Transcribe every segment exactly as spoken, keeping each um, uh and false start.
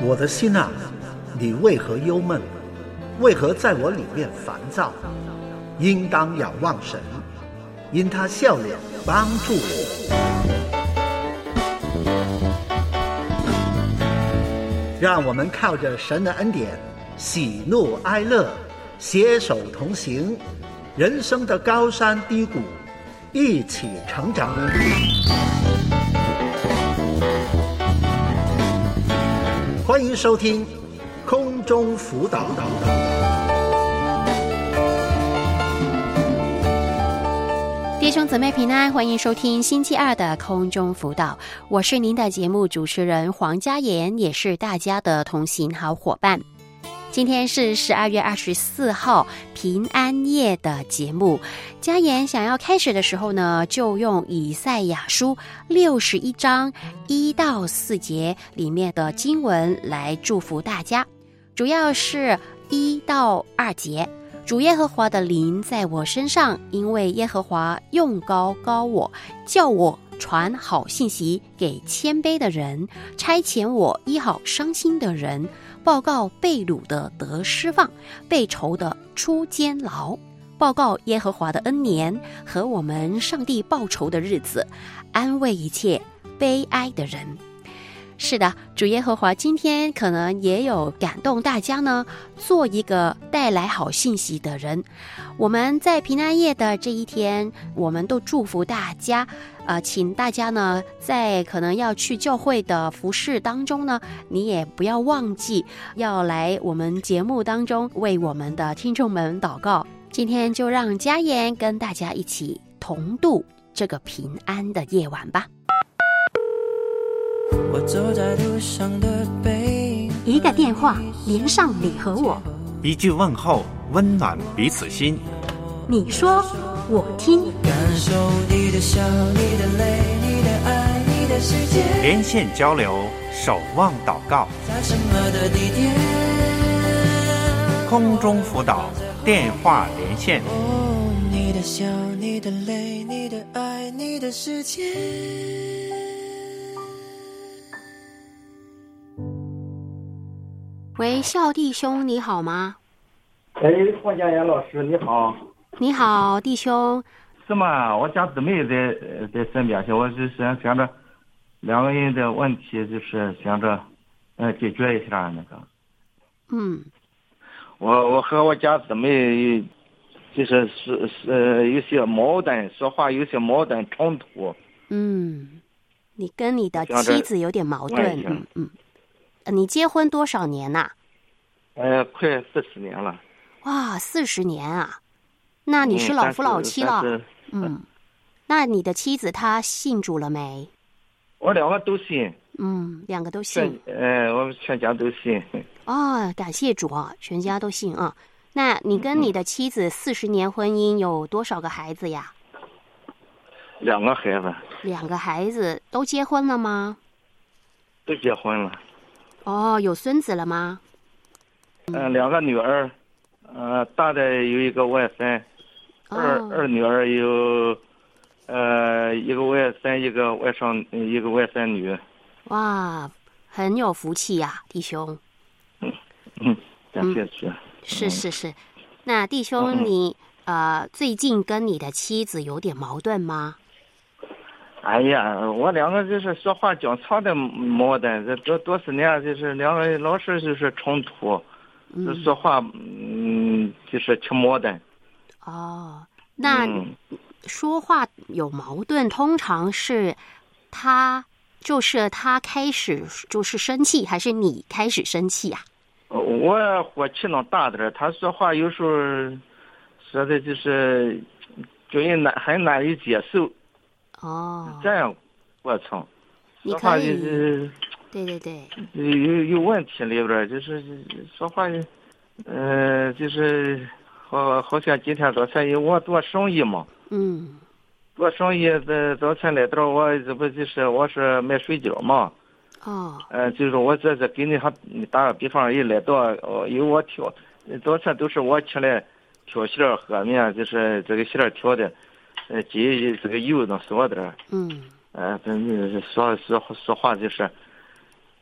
我的心啊，你为何忧闷？为何在我里面烦躁？应当仰望神，因他笑脸帮助我。让我们靠着神的恩典，喜怒哀乐，携手同行，人生的高山低谷，一起成长。欢迎收听空中辅导。 弟兄姊妹平安，欢迎收听星期二的空中辅导，我是您的节目主持人黄嘉妍，也是大家的同行好伙伴。今天是十二月二十四号平安夜的节目，嘉妍想要开始的时候呢，就用以赛亚书六十一章一到四节里面的经文来祝福大家，主要是一到二节。主耶和华的灵在我身上，因为耶和华用膏膏我，叫我传好信息给谦卑的人，差遣我医好伤心的人，报告被掳的得释放，被囚的出监牢，报告耶和华的恩年和我们上帝报仇的日子，安慰一切悲哀的人。是的，主耶和华今天可能也有感动大家呢，做一个带来好信息的人。我们在平安夜的这一天，我们都祝福大家，呃，请大家呢，在可能要去教会的服事当中呢，你也不要忘记要来我们节目当中为我们的听众们祷告。今天就让嘉妍跟大家一起同度这个平安的夜晚吧。 我走在路上的背影， 一个电话连上你和我， 一句问候温暖彼此心。 你说我听， 感受你的笑，你的泪，你的爱，你的世界， 连线交流，守望祷告， 在什么的地点？ 空中辅导电话连线。 哦，你的笑，你的泪，你的爱，你的世界。 喂，孝弟兄你好吗？ 哎，黄佳妍老师你好。 你好，弟兄。 是吗？我家姊妹在在身边，我是想想着两个人的问题，就是想着呃解决一下那个。 嗯。 我我和我家姊妹就是是是有些矛盾，说话有些矛盾冲突。 嗯，你跟你的妻子有点矛盾。嗯嗯。你结婚多少年呐、啊？ 呃，快四十年了。 哇，四十年啊！那你是老夫老妻了。嗯, 嗯，那你的妻子她信主了没？ 我两个都信。 嗯，两个都信。 呃，我们全家都信。 哦，感谢主啊，全家都信啊。那你跟你的妻子四十年婚姻有多少个孩子呀？ 两个孩子。 两个孩子都结婚了吗？ 都结婚了。 哦，有孙子了吗？ 嗯、呃，两个女儿，呃，大的有一个外甥， 哦、 二二女儿有，呃，一个外甥，一个外甥，一个外甥女。 哇，很有福气呀、啊，弟兄。 嗯嗯，感谢主、嗯。 是是是，那弟兄、嗯、你呃最近跟你的妻子有点矛盾吗？ 哎呀，我两个就是说话讲长的矛盾，这多多少年就是两个人老是就是冲突，嗯、说话嗯就是挺矛盾。 哦，那说话有矛盾，通常是他就是他开始就是生气，还是你开始生气啊？ 我火气能大点，他说话有时候说的就是觉得难很难以接受。 哦， 这样过程， 你可以， 就是对对对， 有有问题里边，就是说话，呃，就是好，好像今天早晨我做生意嘛， 嗯， 做生意的早晨来到我这不就是我是卖水饺嘛， 哦， 呃，就是我这是给你还打个比方，一来到哦，由我挑，早晨都是我起来挑馅儿和面，就是这个馅儿挑的。呃，鸡这个油能少点。 嗯。 呃，这说说说话就是，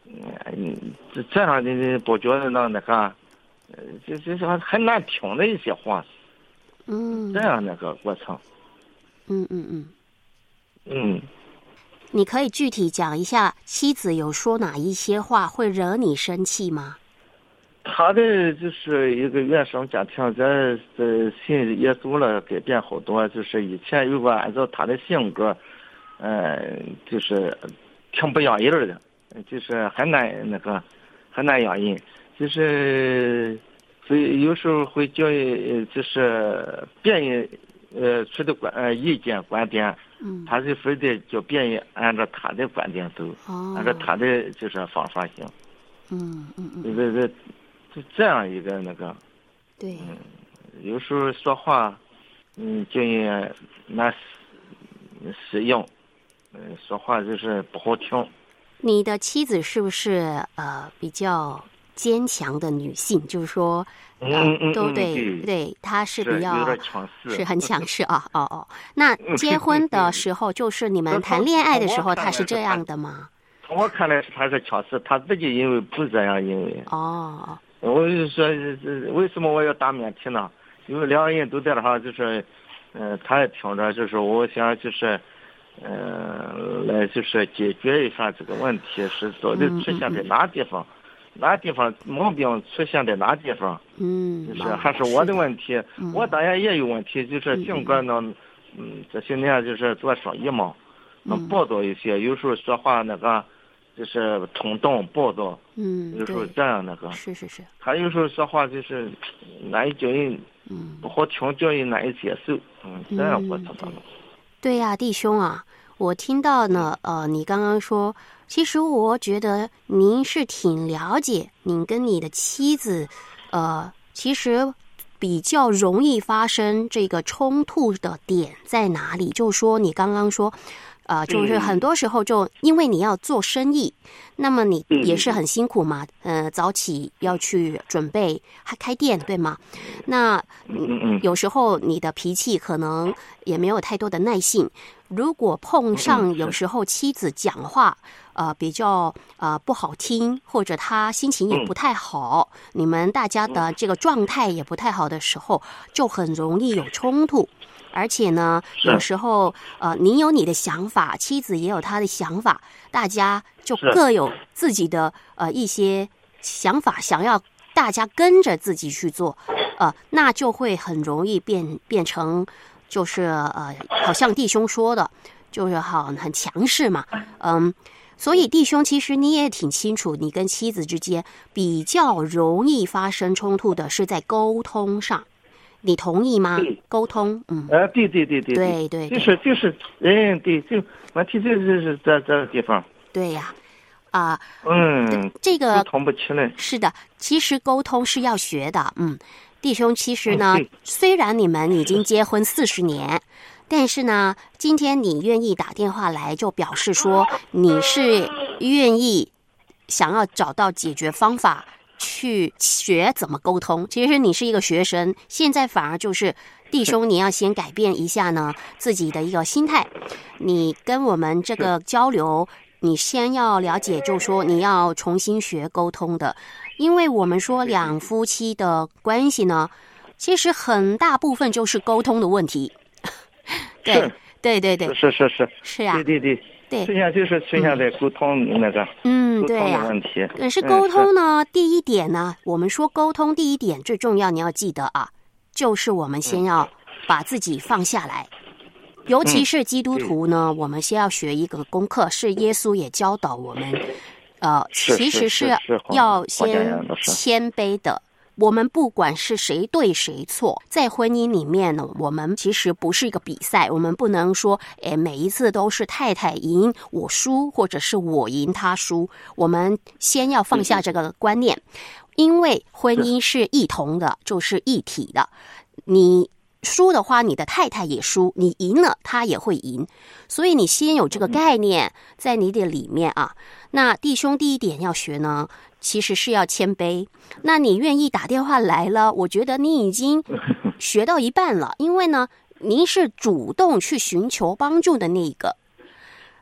嗯，这样的不觉得那那个，呃，就就是很难听的一些话。 嗯， 这样那个过程。 嗯嗯嗯嗯。 你可以具体讲一下妻子有说哪一些话会惹你生气吗？ 他的就是一个原生家庭，在在信耶稣了，改变好多。就是以前如果按照他的性格，呃，就是挺不养人的，就是很难那个，很难养人。就是所以有时候会叫就是别人呃出的观呃意见观点。嗯，他是非得叫别人按照他的观点走，哦、按照他的就是方法行。 嗯嗯嗯， 这这就这样一个那个。 对。 嗯，有时候说话，嗯，就也难适应，嗯，说话就是不好听。 你的妻子是不是呃比较坚强的女性？就是说。 嗯嗯嗯， 都对对对，他是比较有点强势， 是很强势啊。哦哦，那结婚的时候，就是你们谈恋爱的时候，他是这样的吗？ 从我看来是他是强势，他自己因为不这样，因为哦， 我就说为什么我要打免提呢？因为两个人都在那哈，就是嗯、呃，他也听着，就是我想就是嗯、呃，来就是解决一下这个问题是到底出现在哪地方。嗯嗯嗯哪地方毛病出现在哪地方？ 嗯， 就是还是我的问题。嗯、我当然也有问题，就是性格呢，嗯，这些年就是做生意嘛，嗯，暴躁一些，有时候说话那个就是冲动暴躁， 嗯， 有时候这样那个。 是是是。 他有时候说话就是难以叫人，嗯，不好听，叫人难以接受，嗯，这样我知道了。 对呀、啊，弟兄啊，我听到呢，呃，你刚刚说。其实我觉得您是挺了解您跟你的妻子，呃，其实比较容易发生这个冲突的点在哪里？就是说你刚刚说，呃，就是很多时候就因为你要做生意，那么你也是很辛苦嘛，呃，早起要去准备还开店，对吗？那有时候你的脾气可能也没有太多的耐性。如果碰上有时候妻子讲话，呃，比较呃不好听，或者她心情也不太好，嗯、你们大家的这个状态也不太好的时候，就很容易有冲突。而且呢，有时候呃，你有你的想法，妻子也有她的想法，大家就各有自己的呃一些想法，想要大家跟着自己去做，呃，那就会很容易变变成。就是呃，好像弟兄说的，就是好很强势嘛，嗯，所以弟兄其实你也挺清楚，你跟妻子之间比较容易发生冲突的是在沟通上，你同意吗？沟通，嗯， 呃，对对对对对对， 就是就是，嗯，对，就问题就是在这个地方， 对呀，啊， 嗯， 这个通不起来， 是的，其实沟通是要学的，嗯。弟兄，其实呢，虽然你们已经结婚四十年，但是呢，今天你愿意打电话来，就表示说你是愿意想要找到解决方法，去学怎么沟通。其实你是一个学生，现在反而就是弟兄，你要先改变一下呢自己的一个心态。你跟我们这个交流，你先要了解，就是说你要重新学沟通的。因为我们说两夫妻的关系呢，其实很大部分就是沟通的问题。对对对对， 是是是是啊， 对对对对， 出现就是出现在沟通那个嗯沟通的问题。 嗯，可是沟通呢，嗯、第一点呢，我们说沟通第一点最重要，你要记得啊，就是我们先要把自己放下来。尤其是基督徒呢，嗯、我们先要学一个功课，是耶稣也教导我们。呃，其实是要先谦卑的。我们不管是谁对谁错，在婚姻里面呢，我们其实不是一个比赛，我们不能说，哎，每一次都是太太赢我输，或者是我赢他输。我们先要放下这个观念，因为婚姻是一同的，就是一体的。你输的话，你的太太也输；你赢了，他也会赢。所以你先有这个概念在你的里面啊。那弟兄第一点要学呢，其实是要谦卑。那你愿意打电话来了，我觉得你已经学到一半了，因为呢，您是主动去寻求帮助的那一个。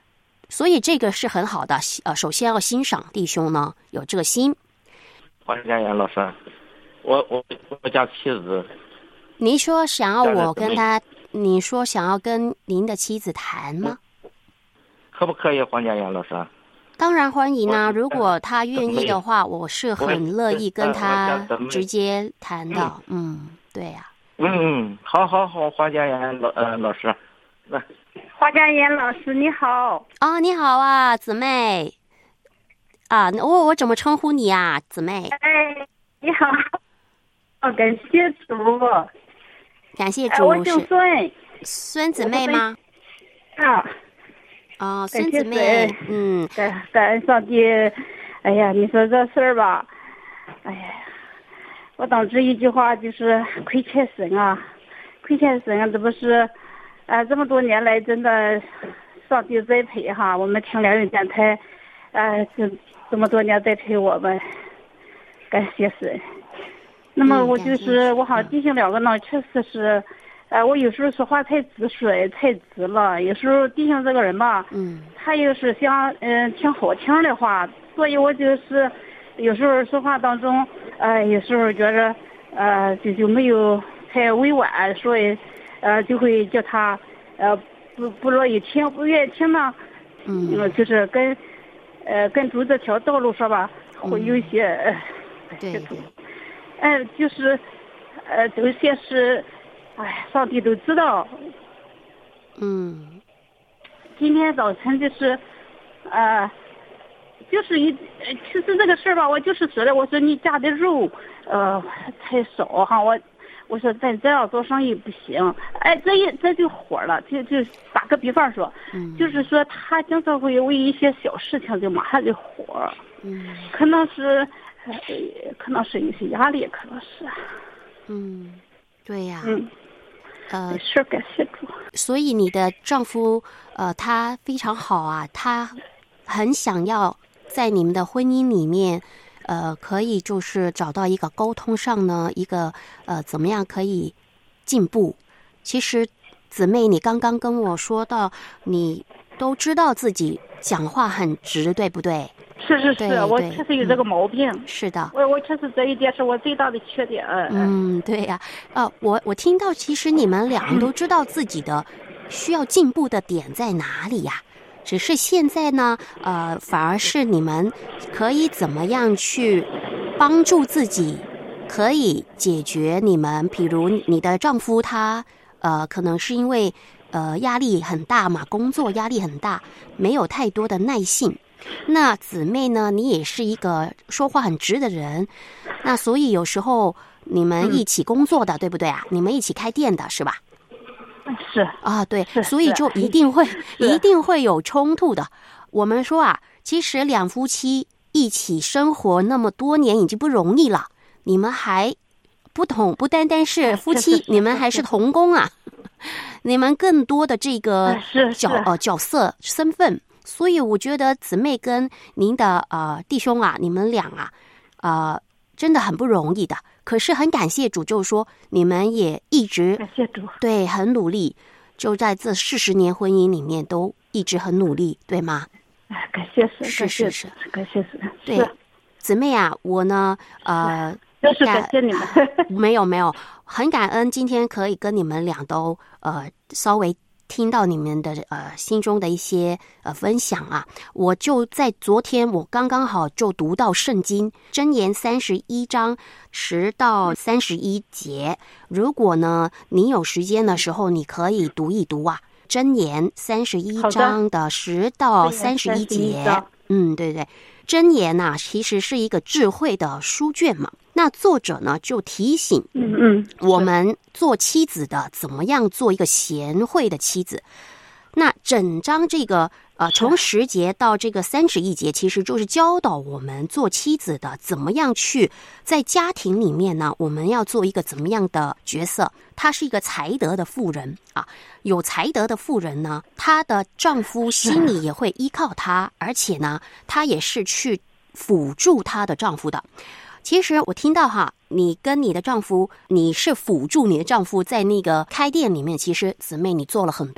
所以这个是很好的，呃，首先要欣赏弟兄呢有这个心。 黄佳妍老师，我我我家妻子， 您说想要我跟他，你说想要跟您的妻子谈吗？ 可不可以，黄佳妍老师？ 当然欢迎啊！如果他愿意的话，我是很乐意跟他直接谈的。嗯，对呀、 啊。嗯，好好好，黄佳妍老呃老师，来。 黄佳妍老师你好。 啊、哦，你好啊，姊妹。啊，我我怎么称呼你啊，姊妹？ 哎，你好。哦，感谢主。 感谢主。 哎、我姓孙。 孙姊妹吗？ 啊。 哦，孙姊妹。嗯。 感感恩上帝。哎呀，你说这事儿吧，哎呀，我当时一句话就是亏欠神啊，亏欠神啊，这不是。啊、呃，这么多年来，真的，上帝栽培哈，我们听良人电台，呃，这这么多年栽培我们，感谢神。那么我就是，嗯、我好像弟兄两个呢，确实是，呃，我有时候说话太直率，太直了。有时候弟兄这个人吧， 嗯， 他又是想嗯、呃、听好听的话，所以我就是有时候说话当中，呃，有时候觉着，呃，就就没有太委婉，所以。呃，就会叫他，呃，不不乐意听，不愿意听呢， 嗯， 就是跟，呃，跟主这条道路说吧，会有一些， 嗯、对对， 哎、呃，就是，呃，有些是，哎，上帝都知道。 嗯。 今天早晨就是，呃，就是一，其实这个事儿吧，我就是说的，我说你家的肉，呃，太少哈，我。我说咱这样做生意不行，哎，这一这就火了，就就打个比方说， 嗯， 就是说他经常会为一些小事情就马上就火， 嗯， 可能是，呃，可能是有些压力，可能是， 嗯，对呀， 嗯， 呃， 是感谢主。 所以你的丈夫，呃，他非常好啊，他很想要在你们的婚姻里面。呃，可以就是找到一个沟通上呢，一个呃，怎么样可以进步？其实，姊妹，你刚刚跟我说到，你都知道自己讲话很直，对不对？ 是是是，我确实有这个毛病。 嗯、是的， 我我确实这一点是我最大的缺点。 嗯，对呀、啊，呃，我我听到，其实你们俩都知道自己的需要进步的点在哪里呀？只是现在呢，呃，反而是你们可以怎么样去帮助自己，可以解决你们，比如你的丈夫他，呃，可能是因为呃压力很大嘛，工作压力很大，没有太多的耐性。那姊妹呢，你也是一个说话很直的人，那所以有时候你们一起工作的，嗯、对不对啊？你们一起开店的是吧？ 是啊，对，所以就一定会一定会有冲突的。我们说啊，其实两夫妻一起生活那么多年已经不容易了，你们还不同，不单单是夫妻，你们还是同工啊，你们更多的这个角呃角色身份。所以我觉得姊妹跟您的呃弟兄啊，你们俩啊，呃，真的很不容易的。可是很感谢主，就是说你们也一直感谢主， 对，很努力，就在这四十年婚姻里面都一直很努力，对吗？ 哎，感谢神， 是是是， 感谢神。 对，姊妹啊，我呢，呃， 就是感谢你们。 没有没有，很感恩今天可以跟你们俩都呃稍微。听到你们的呃心中的一些呃分享啊，我就在昨天我刚刚好就读到圣经箴言三十一章十到三十一节，如果呢你有时间的时候，你可以读一读啊，箴言三十一章的十到三十一节。嗯，对对，箴言呐、啊，其实是一个智慧的书卷嘛。那作者呢就提醒， 嗯嗯， 我们做妻子的怎么样做一个贤惠的妻子。那整章这个呃，从十节到这个三十一节，其实就是教导我们做妻子的怎么样去在家庭里面呢，我们要做一个怎么样的角色。她是一个才德的妇人啊，有才德的妇人呢，她的丈夫心里也会依靠她，而且呢，她也是去辅助她的丈夫的。其实我听到哈，你跟你的丈夫，你是辅助你的丈夫在那个开店里面，其实姊妹你做了很多。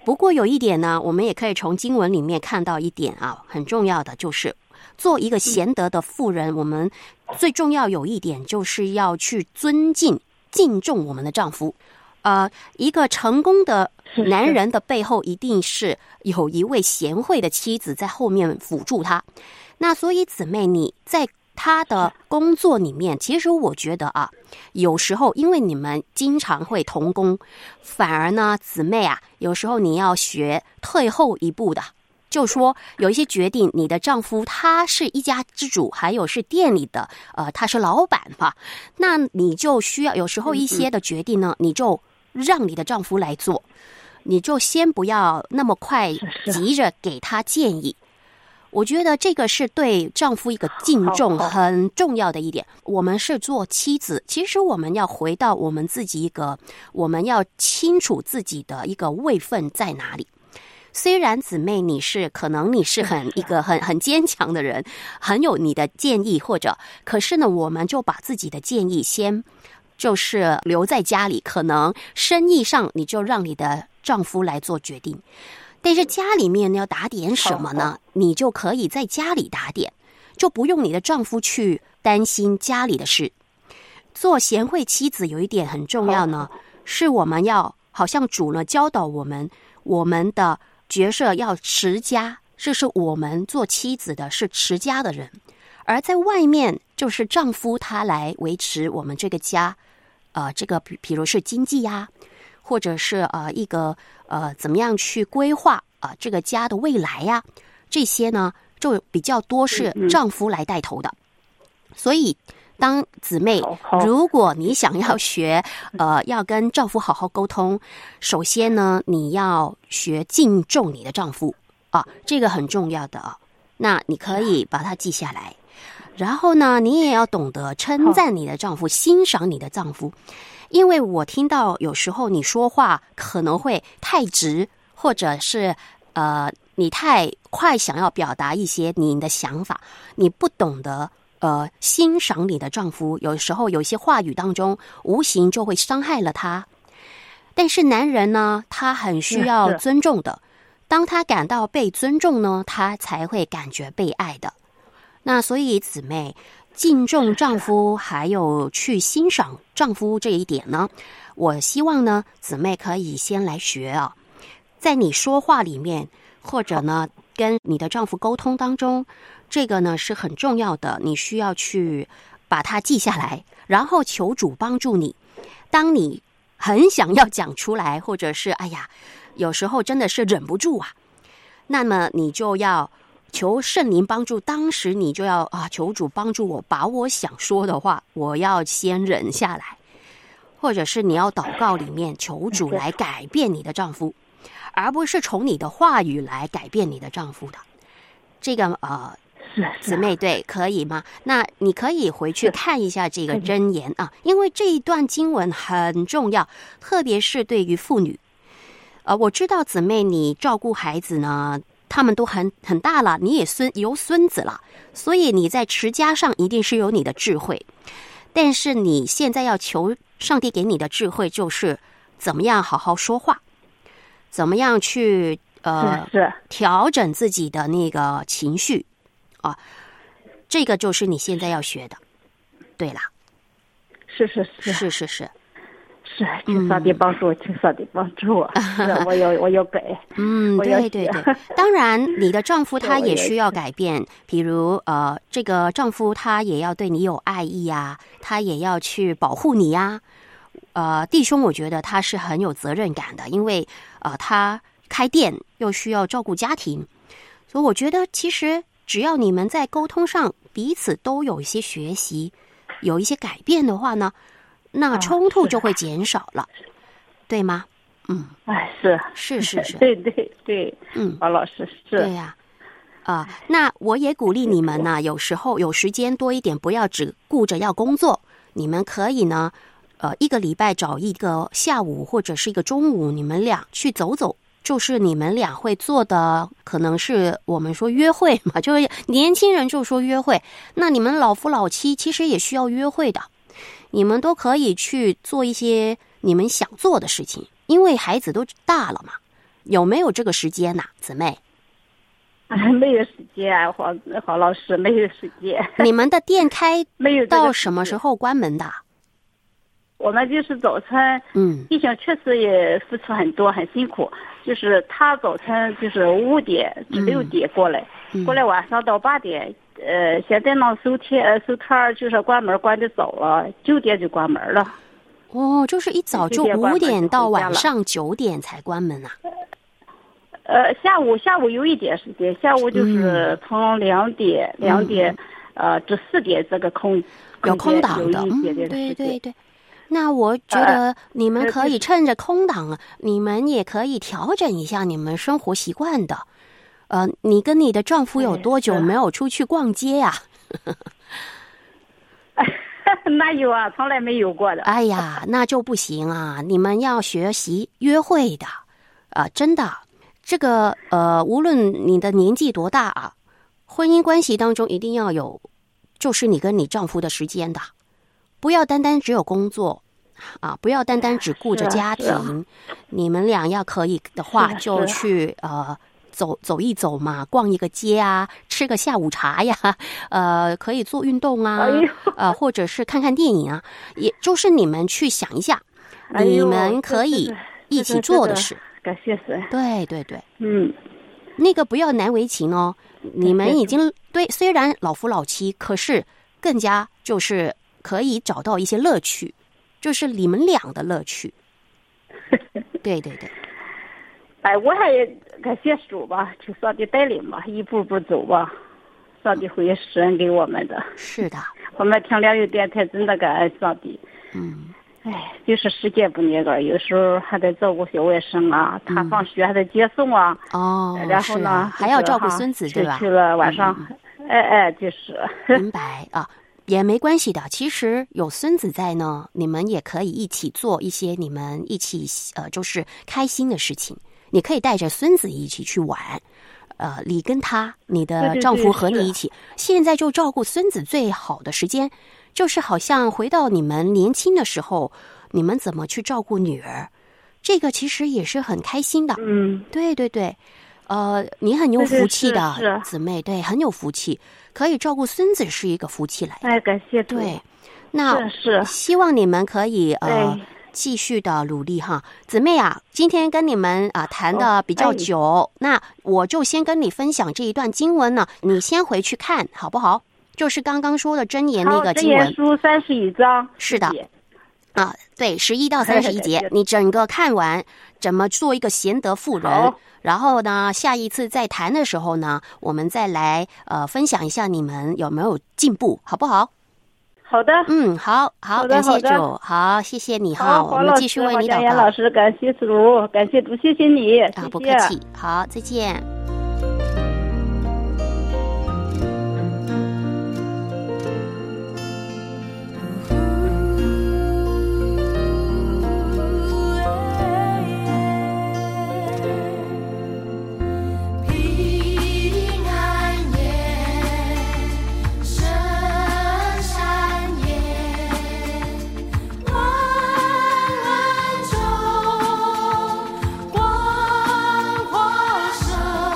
不过有一点呢，我们也可以从经文里面看到一点啊，很重要的就是做一个贤德的妇人，我们最重要有一点就是要去尊敬敬重我们的丈夫。呃，一个成功的男人的背后一定是有一位贤惠的妻子在后面辅助他。那所以姊妹，你在他的工作里面，其实我觉得啊，有时候因为你们经常会同工，反而呢，姊妹啊，有时候你要学退后一步的。就说有一些决定，你的丈夫他是一家之主，还有是店里的，呃，他是老板嘛，那你就需要有时候一些的决定呢，你就让你的丈夫来做，你就先不要那么快急着给他建议。我觉得这个是对丈夫一个敬重很重要的一点。我们是做妻子，其实我们要回到我们自己一个，我们要清楚自己的一个位分在哪里。虽然姊妹你是可能你是很一个很很坚强的人，很有你的建议，或者可是呢，我们就把自己的建议先就是留在家里，可能生意上你就让你的丈夫来做决定，但是家里面要打点什么呢？你就可以在家里打点，就不用你的丈夫去担心家里的事。做贤惠妻子有一点很重要呢，是我们要好像主呢教导我们，我们的角色要持家，这是我们做妻子的是持家的人，而在外面就是丈夫他来维持我们这个家，呃，这个比比如是经济呀、啊，或者是呃一个呃怎么样去规划啊、呃、这个家的未来呀、啊，这些呢就比较多是丈夫来带头的。所以当姊妹，如果你想要学呃要跟丈夫好好沟通，首先呢你要学敬重你的丈夫啊，这个很重要的啊。那你可以把它记下来，然后呢你也要懂得称赞你的丈夫，欣赏你的丈夫。因为我听到有时候你说话可能会太直，或者是呃你太快想要表达一些你的想法，你不懂得呃欣赏你的丈夫，有时候有一些话语当中无形就会伤害了他。但是男人呢，他很需要尊重的，当他感到被尊重呢，他才会感觉被爱的。那所以姊妹，敬重丈夫还有去欣赏丈夫这一点呢，我希望呢姊妹可以先来学啊，在你说话里面，或者呢跟你的丈夫沟通当中，这个呢是很重要的，你需要去把它记下来，然后求主帮助你。当你很想要讲出来，或者是哎呀有时候真的是忍不住啊，那么你就要求圣灵帮助，当时你就要啊，求主帮助我把我想说的话我要先忍下来，或者是你要祷告里面求主来改变你的丈夫，而不是从你的话语来改变你的丈夫的。这个呃姊妹对可以吗？那你可以回去看一下这个箴言啊，因为这一段经文很重要，特别是对于妇女。呃，我知道姊妹你照顾孩子呢，他们都很很大了，你也孙有孙子了，所以你在持家上一定是有你的智慧。但是你现在要求上帝给你的智慧，就是怎么样好好说话，怎么样去呃调整自己的那个情绪啊，这个就是你现在要学的。对啦， 是是是是是是。 是，请上帝帮助我，请上帝帮助我。是，我有我有改。 嗯，对对对。当然，你的丈夫他也需要改变，比如呃，这个丈夫他也要对你有爱意啊，他也要去保护你呀、啊。呃，弟兄，我觉得他是很有责任感的，因为呃，他开店又需要照顾家庭，所以我觉得其实只要你们在沟通上彼此都有一些学习，有一些改变的话呢，那冲突就会减少了，啊、对吗？嗯， 哎，是是是是， 对对对， 嗯， 王老师是， 对呀、啊，啊、呃，那我也鼓励你们呢，有时候有时间多一点，不要只顾着要工作，你们可以呢，呃，一个礼拜找一个下午或者是一个中午，你们俩去走走。就是你们俩会做的，可能是我们说约会嘛，就是年轻人就说约会，那你们老夫老妻其实也需要约会的。你们都可以去做一些你们想做的事情，因为孩子都大了嘛， 有没有这个时间呐、啊，姊妹？ 没有时间，黄黄老师没有时间。 你们的店开没有到什么时候关门的？ 我们就是早晨， 嗯， 弟兄确实也付出很多，很辛苦。就是他早晨就是五点至六点过来， 嗯、 过来晚上到八点。呃，现在呢收摊呃收摊儿就是关门关的早了，九点就关门了。 哦，就是一早就五点到晚上九点才关门啊。 呃，下午下午有一点时间，下午就是从两点、嗯、两点，呃，至四点这个空有空档的，嗯，对对对。那我觉得你们可以趁着空档，呃、你们也可以调整一下你们生活习惯的。呃，你跟你的丈夫有多久没有出去逛街呀、 啊？哪有啊，从来没有过的。 哎呀，那就不行啊！你们要学习约会的，啊、呃，真的。这个呃，无论你的年纪多大啊，婚姻关系当中一定要有，就是你跟你丈夫的时间的，不要单单只有工作啊，不要单单只顾着家庭，啊啊、你们俩要可以的话，就去呃走走一走嘛，逛一个街啊，吃个下午茶呀，呃，可以做运动啊，哎、呃，或者是看看电影啊，也就是你们去想一下，哎、你们可以一起做的事。 感谢神。 对对对， 嗯， 那个不要难为情哦。你们已经对，虽然老夫老妻，可是更加就是可以找到一些乐趣，就是你们俩的乐趣。对对对。 哎，我还感谢主吧，求上帝带领吧，一步步走吧。上帝会施恩给我们的。 是的。 我们听良友电台真的感恩上帝。 嗯。 哎，就是时间不那个，有时候还得照顾小外甥啊，他放学还得接送啊。 哦， 然后呢、 啊、还要照顾孙子，对吧？ 去了晚上，嗯、哎哎，就是。 明白啊，也没关系的。其实有孙子在呢，你们也可以一起做一些你们一起呃，就是开心的事情。你可以带着孙子一起去玩，呃，你跟他，你的丈夫和你一起，对对对，现在就照顾孙子最好的时间。就是好像回到你们年轻的时候，你们怎么去照顾女儿，这个其实也是很开心的。 嗯， 对对对，呃，你很有福气的姊妹，对，很有福气，可以照顾孙子是一个福气来的。 哎，感谢。 对，那是希望你们可以呃继续的努力哈，姊妹啊，今天跟你们啊谈的比较久，哦哎、那我就先跟你分享这一段经文呢，你先回去看好不好？就是刚刚说的箴言那个经文，箴言书三十一章， 是的，啊，对，十一到三十一节，你整个看完，怎么做一个贤德妇人？然后呢，下一次再谈的时候呢，我们再来呃分享一下你们有没有进步，好不好？ 好的， 嗯，好好，感谢主，好，谢谢你哈，我们继续为你祷告。 老师，感谢主，感谢主，谢谢你， 啊，不客气，好，再见。 光华射。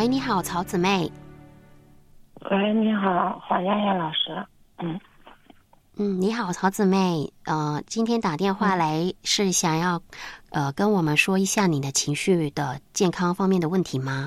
喂，你好，曹姊妹。 喂，你好，黄佳燕老师。嗯嗯，你好，曹姊妹。呃，今天打电话来是想要呃跟我们说一下你的情绪的健康方面的问题吗？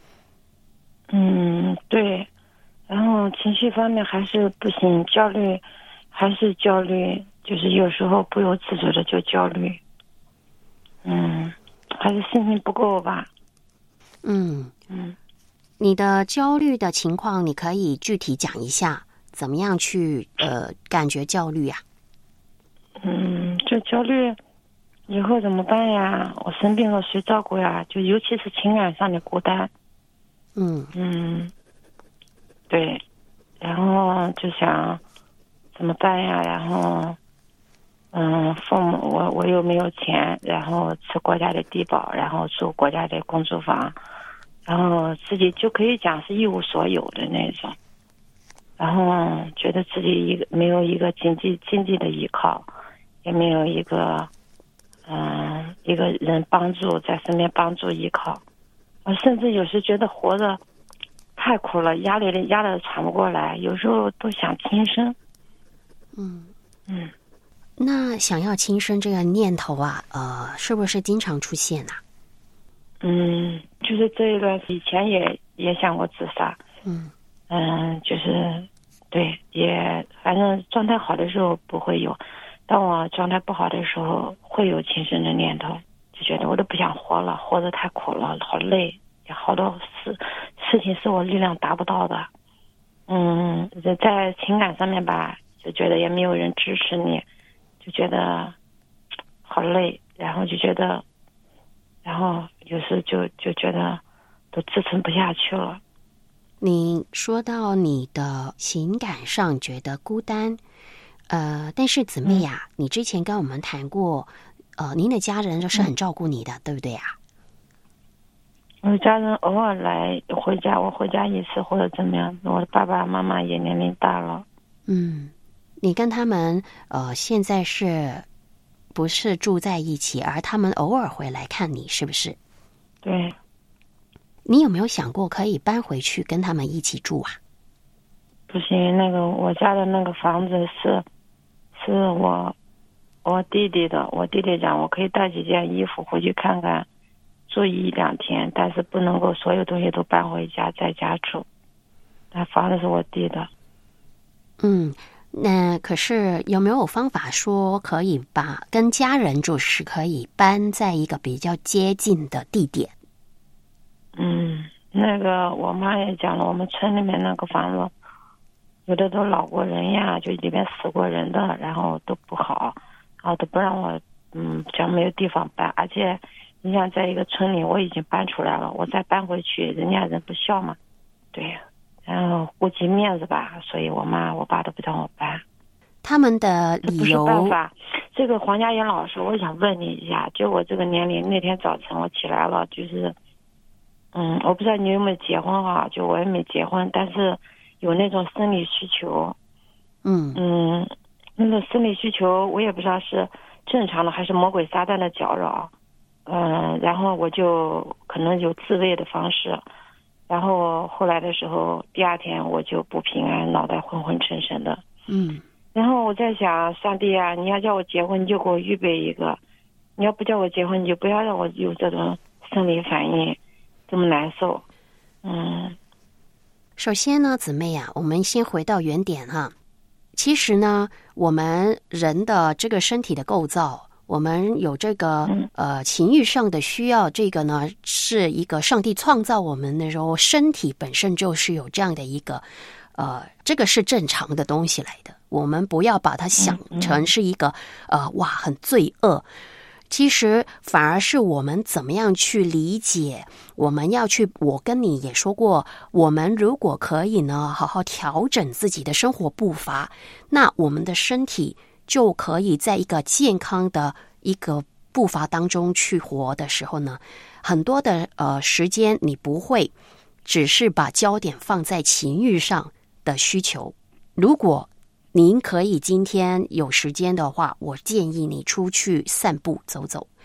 嗯，对。然后情绪方面还是不行，焦虑还是焦虑，就是有时候不由自主的就焦虑。嗯，还是信心不够吧。 嗯嗯， 你的焦虑的情况，你可以具体讲一下，怎么样去呃感觉焦虑啊？ 嗯，这焦虑以后怎么办呀？我生病了谁照顾呀？就尤其是情感上的孤单。 嗯嗯，对，然后就想怎么办呀？然后，嗯，父母我我又没有钱，然后吃国家的低保，然后住国家的公租房，然后自己就可以讲是一无所有的那种，然后觉得自己一个没有一个经济经济的依靠，也没有一个嗯一个人帮助在身边帮助依靠，我甚至有时觉得活着太苦了，压力的压得喘不过来，有时候都想轻生。 嗯嗯， 那想要轻生这个念头啊，呃，是不是经常出现啊？ 嗯，就是这一段以前也也想过自杀。 嗯嗯，就是对，也反正状态好的时候不会有，当我状态不好的时候会有轻生的念头，就觉得我都不想活了，活得太苦了，好累，也好多事事情是我力量达不到的。嗯，在情感上面吧，就觉得也没有人支持你，就觉得好累，然后就觉得，然后有时就就觉得都支撑不下去了。 你说到你的情感上觉得孤单，呃，但是姊妹呀、嗯，你之前跟我们谈过，呃，您的家人是很照顾你的，嗯、对不对呀？ 我家人偶尔来回家，我回家一次或者怎么样，我的爸爸妈妈也年龄大了。 嗯，你跟他们呃现在是不是住在一起，而他们偶尔回来看你，是不是？ 对。 你有没有想过可以搬回去跟他们一起住啊？ 不行，那个我家的那个房子是是我我弟弟的，我弟弟讲我可以带几件衣服回去看看，住一两天，但是不能够所有东西都搬回家在家住。那房子是我弟的。 嗯，那可是有没有方法说可以把跟家人就是可以搬在一个比较接近的地点？ 嗯，那个我妈也讲了，我们村里面那个房子有的都老过人呀，就里面死过人的，然后都不好，然后都不让我嗯讲没有地方搬，而且你想在一个村里我已经搬出来了，我再搬回去人家人不孝嘛，对，然后顾及面子吧，所以我妈我爸都不让我搬。 他们的理由这不是办法。这个黄佳妍老师，我想问你一下，就我这个年龄，那天早晨我起来了，就是嗯，我不知道你有没有结婚哈，就我也没结婚，但是有那种生理需求。 嗯嗯，那个生理需求我也不知道是正常的还是魔鬼撒旦的搅扰。嗯，然后我就可能有自慰的方式，然后后来的时候第二天我就不平安，脑袋昏昏沉沉的。 嗯， 然后我在想，上帝啊，你要叫我结婚你就给我预备一个，你要不叫我结婚你就不要让我有这种生理反应这么难受。嗯， 首先呢，姊妹啊，我们先回到原点哈。其实呢，我们人的这个身体的构造，我们有这个呃情欲上的需要，这个呢是一个上帝创造我们的时候，身体本身就是有这样的一个呃，这个是正常的东西来的。我们不要把它想成是一个呃哇很罪恶。其实反而是我们怎么样去理解，我们要去，我跟你也说过，我们如果可以呢好好调整自己的生活步伐，那我们的身体就可以在一个健康的一个步伐当中去活的时候呢，很多的呃时间你不会只是把焦点放在情欲上的需求。如果您可以今天有时间的话，我建议你出去散步走走，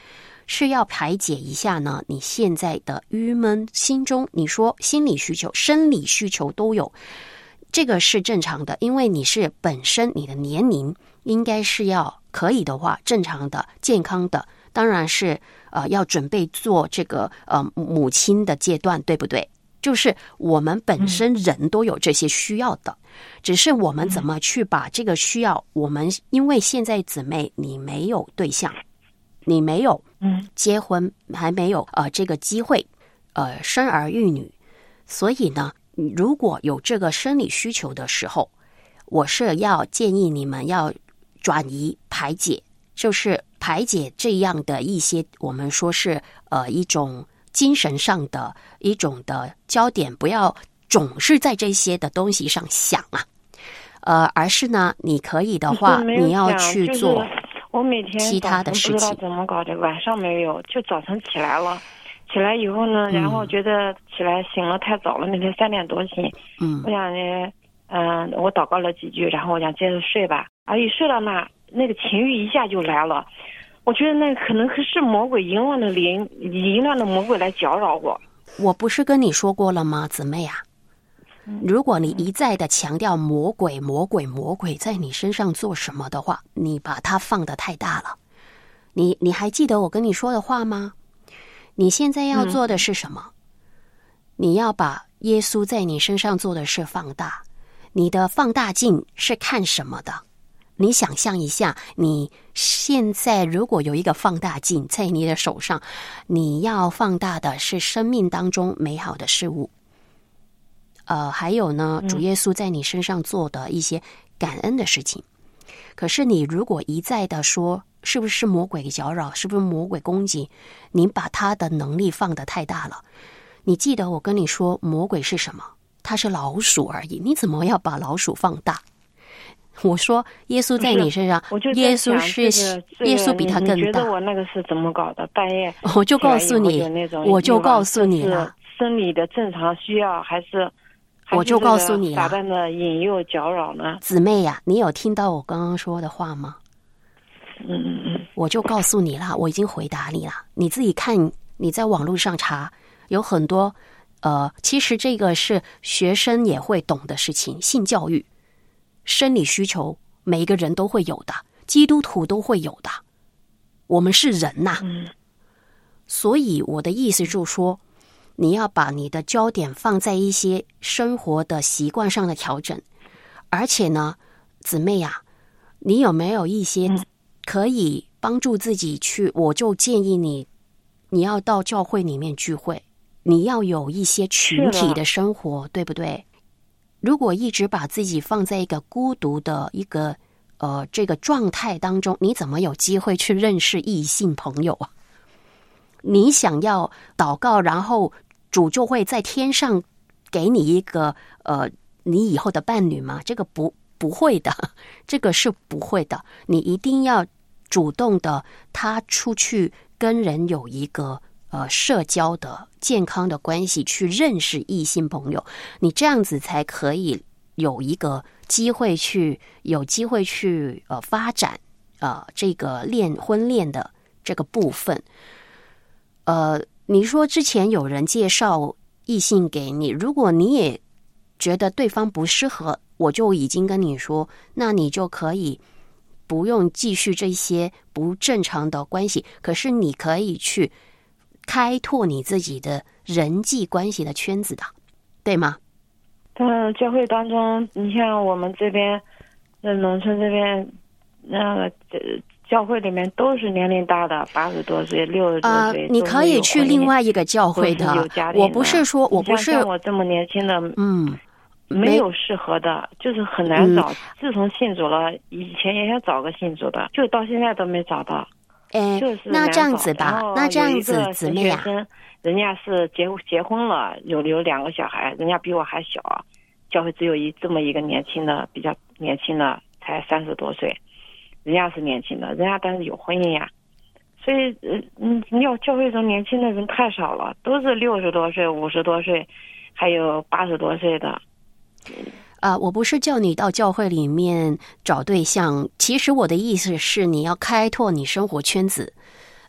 是要排解一下呢你现在的郁闷，心中你说心理需求、生理需求都有，这个是正常的，因为你是本身你的年龄应该是要可以的话正常的、健康的，当然是呃要准备做这个呃母亲的阶段，对不对？就是我们本身人都有这些需要的，只是我们怎么去把这个需要，我们因为现在姊妹你没有对象，你没有结婚，还没有呃这个机会呃生儿育女，所以呢如果有这个生理需求的时候，我是要建议你们要转移排解，就是排解这样的一些我们说是呃一种精神上的一种的焦点，不要总是在这些的东西上想啊，呃，而是呢，你可以的话，你要去做、就是、 我每天其他的事情。 不知道怎么搞的，晚上没有，就早晨起来了，起来以后呢，然后觉得起来醒了太早了，那天三点多醒，嗯，我想呢，嗯、呃，我祷告了几句，然后我想接着睡吧，啊，一睡了嘛，那个情欲一下就来了。我觉得那可能是魔鬼淫乱的灵，淫乱的魔鬼来搅扰我。 我不是跟你说过了吗，姊妹啊？如果你一再的强调魔鬼、魔鬼、魔鬼在你身上做什么的话，你把它放得太大了。你你还记得我跟你说的话吗？你现在要做的是什么？嗯、你要把耶稣在你身上做的事放大。你的放大镜是看什么的？你想象一下，你现在如果有一个放大镜在你的手上，你要放大的是生命当中美好的事物，呃，还有呢，主耶稣在你身上做的一些感恩的事情。可是你如果一再的说，是不是魔鬼搅扰，是不是魔鬼攻击，你把他的能力放得太大了。你记得我跟你说，魔鬼是什么？他是老鼠而已，你怎么要把老鼠放大？我说耶稣在你身上，耶稣是、这个、耶稣比他更大。 你觉得我那个是怎么搞的？半夜我就告诉你，我就告诉你了， 生理的正常需要还是？ 我就告诉你了， 撒旦的引诱搅扰呢？ 姊妹呀、啊，你有听到我刚刚说的话吗？ 嗯嗯嗯， 我就告诉你了，我已经回答你了，你自己看，你在网络上查，有很多呃，其实这个是学生也会懂的事情，性教育。生理需求每一个人都会有的，基督徒都会有的，我们是人呐、啊嗯、所以我的意思就是说，你要把你的焦点放在一些生活的习惯上的调整。而且呢，姊妹呀、啊，你有没有一些可以帮助自己去，我就建议你你要到教会里面聚会，你要有一些群体的生活，对不对？如果一直把自己放在一个孤独的一个呃这个状态当中，你怎么有机会去认识异性朋友啊？你想要祷告，然后主就会在天上给你一个呃你以后的伴侣吗？这个不不会的，这个是不会的。你一定要主动的，他出去跟人有一个呃社交的健康的关系，去认识异性朋友，你这样子才可以有一个机会去有机会去呃发展呃这个恋婚恋的这个部分。呃，你说之前有人介绍异性给你，如果你也觉得对方不适合，我就已经跟你说，那你就可以不用继续这些不正常的关系，可是你可以去开拓你自己的人际关系的圈子的，对吗？ 嗯，教会当中，你像我们这边，在农村这边，那个教会里面都是年龄大的，八十多岁、六十多岁。呃， 你可以去另外一个教会的。 的我不是说，我不是像我这么年轻的， 嗯， 没有适合的，就是很难找。嗯、自从信主了，以前也想找个信主的，就到现在都没找到。 哎， 就是那这样子吧，那这样子姊妹啊， 人家是结结婚了，有有两个小孩，人家比我还小，教会只有一这么一个年轻的，比较年轻的，才三十多岁。人家是年轻的，人家但是有婚姻呀，所以嗯，要教会中年轻的人太少了，都是六十多岁、五十多岁，还有八十多岁的。 啊、呃，我不是叫你到教会里面找对象，其实我的意思是你要开拓你生活圈子。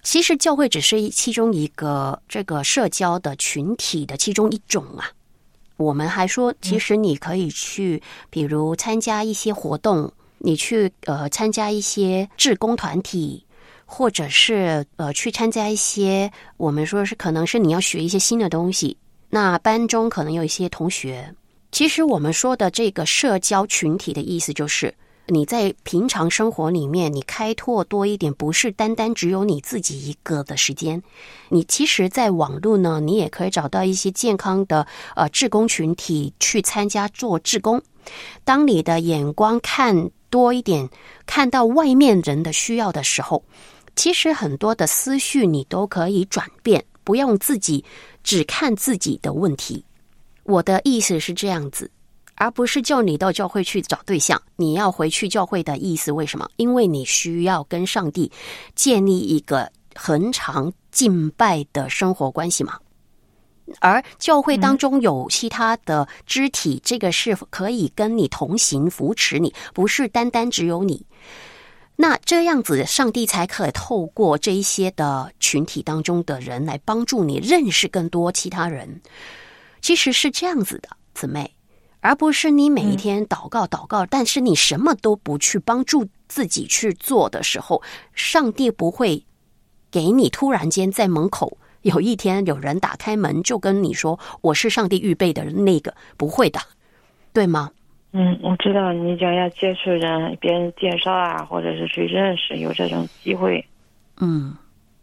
其实教会只是其中一个这个社交的群体的其中一种啊。我们还说，其实你可以去，比如参加一些活动，你去呃参加一些志工团体，或者是呃去参加一些我们说是可能是你要学一些新的东西。那班中可能有一些同学，其实我们说的这个社交群体的意思就是。你在平常生活里面，你开拓多一点，不是单单只有你自己一个的时间。你其实在网络呢，你也可以找到一些健康的呃志工群体去参加做志工。当你的眼光看多一点，看到外面人的需要的时候，其实很多的思绪你都可以转变，不用自己只看自己的问题。我的意思是这样子。而不是叫你到教会去找对象，你要回去教会的意思为什么？因为你需要跟上帝建立一个恒常敬拜的生活关系嘛。而教会当中有其他的肢体，这个是可以跟你同行扶持你，不是单单只有你。那这样子上帝才可以透过这一些的群体当中的人来帮助你认识更多其他人。其实是这样子的，姊妹。而不是你每一天祷告祷告、嗯、但是你什么都不去帮助自己去做的时候，上帝不会给你突然间在门口有一天有人打开门就跟你说我是上帝预备的那个，不会的，对吗？ 嗯，我知道你讲要接触人，别人介绍啊，或者是去认识，有这种机会。 嗯，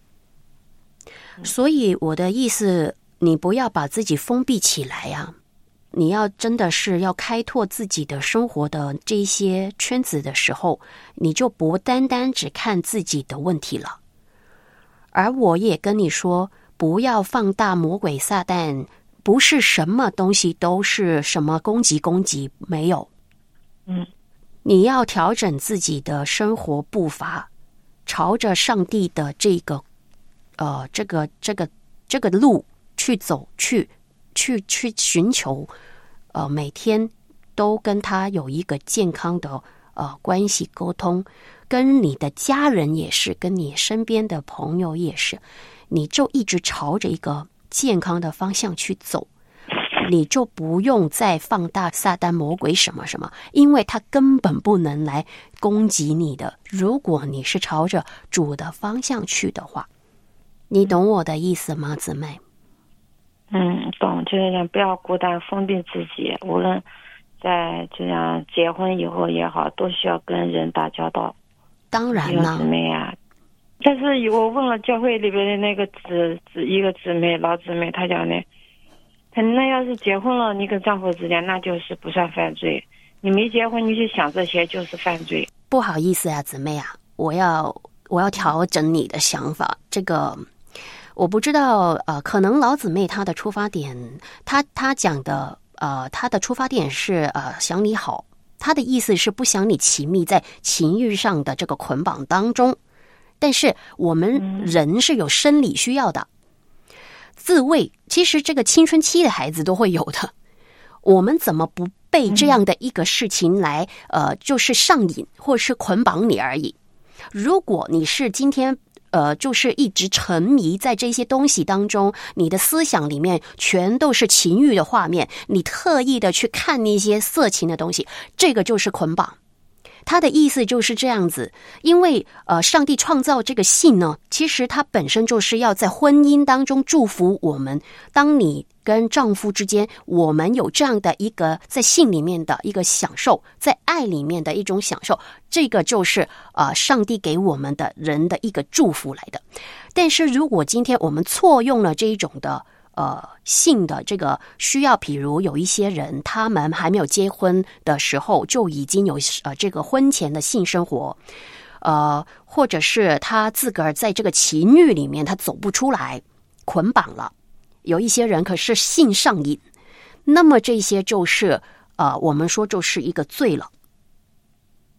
所以我的意思，你不要把自己封闭起来啊。你要真的是要开拓自己的生活的这些圈子的时候，你就不单单只看自己的问题了。而我也跟你说，不要放大魔鬼撒旦，不是什么东西都是什么攻击攻击，没有。 嗯， 你要调整自己的生活步伐，朝着上帝的这个呃这个这个这个路去走去。去去寻求，呃，每天都跟他有一个健康的呃关系沟通，跟你的家人也是，跟你身边的朋友也是，你就一直朝着一个健康的方向去走，你就不用再放大撒旦魔鬼什么什么，因为他根本不能来攻击你的。如果你是朝着主的方向去的话，你懂我的意思吗，姊妹？ 嗯，懂，就是讲不要孤单封闭自己，无论在这样结婚以后也好，都需要跟人打交道。 当然了， 姊妹啊，但是我问了教会里边的那个姊姊一个姊妹老姊妹，她讲的，她那要是结婚了，你跟丈夫之间那就是不算犯罪，你没结婚你去想这些就是犯罪。 不好意思啊，姊妹啊，我要我要调整你的想法，这个。我不知道，呃，可能老姊妹她的出发点，她她讲的，呃，她的出发点是呃想你好，她的意思是不想你亲密在情欲上的这个捆绑当中。但是我们人是有生理需要的，自慰，其实这个青春期的孩子都会有的。我们怎么不被这样的一个事情来，呃，就是上瘾或是捆绑你而已？如果你是今天。呃，就是一直沉迷在这些东西当中，你的思想里面全都是情欲的画面，你特意的去看那些色情的东西，这个就是捆绑。他的意思就是这样子，因为呃，上帝创造这个性呢，其实它本身就是要在婚姻当中祝福我们。当你跟丈夫之间，我们有这样的一个在性里面的一个享受，在爱里面的一种享受，这个就是呃上帝给我们的人的一个祝福来的。但是如果今天我们错用了这一种的呃性的这个需要，比如有一些人他们还没有结婚的时候就已经有呃这个婚前的性生活，呃或者是他自个儿在这个情欲里面他走不出来，捆绑了。有一些人可是性上瘾，那么这些就是呃我们说就是一个罪了。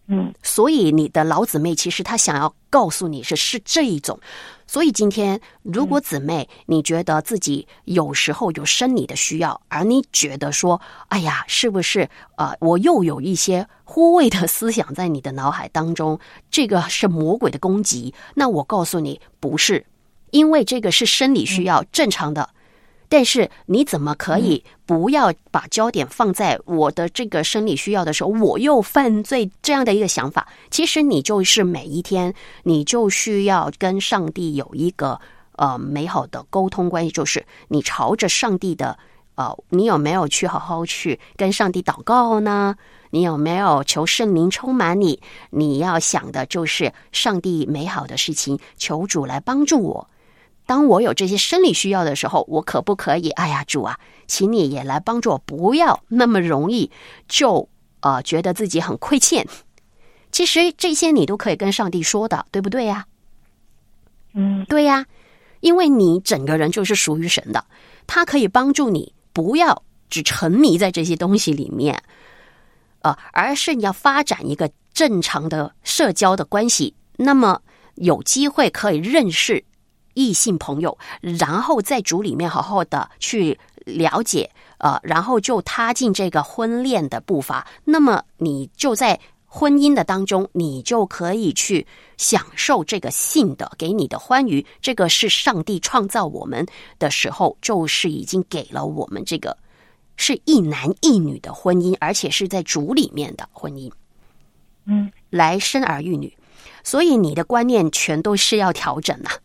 嗯， 所以你的老姊妹其实她想要告诉你是是这一种。所以今天如果姊妹你觉得自己有时候有生理的需要，而你觉得说哎呀是不是呃我又有一些污秽的思想在你的脑海当中，这个是魔鬼的攻击，那我告诉你不是，因为这个是生理需要，正常的。但是你怎么可以不要把焦点放在我的这个生理需要的时候，我又犯罪这样的一个想法？其实你就是每一天，你就需要跟上帝有一个呃美好的沟通关系，就是你朝着上帝的呃，你有没有去好好去跟上帝祷告呢？你有没有求圣灵充满你？你要想的就是上帝美好的事情，求主来帮助我。当我有这些生理需要的时候，我可不可以哎呀主啊，请你也来帮助我，不要那么容易就呃觉得自己很亏欠。其实这些你都可以跟上帝说的，对不对呀？ 嗯， 对呀，因为你整个人就是属于神的，他可以帮助你不要只沉迷在这些东西里面，呃，而是你要发展一个正常的社交的关系，那么有机会可以认识异性朋友，然后在主里面好好的去了解，呃，然后就踏进这个婚恋的步伐，那么你就在婚姻的当中，你就可以去享受这个性的给你的欢愉，这个是上帝创造我们的时候，就是已经给了我们这个是一男一女的婚姻，而且是在主里面的婚姻， 嗯， 来生儿育女，所以你的观念全都是要调整啊。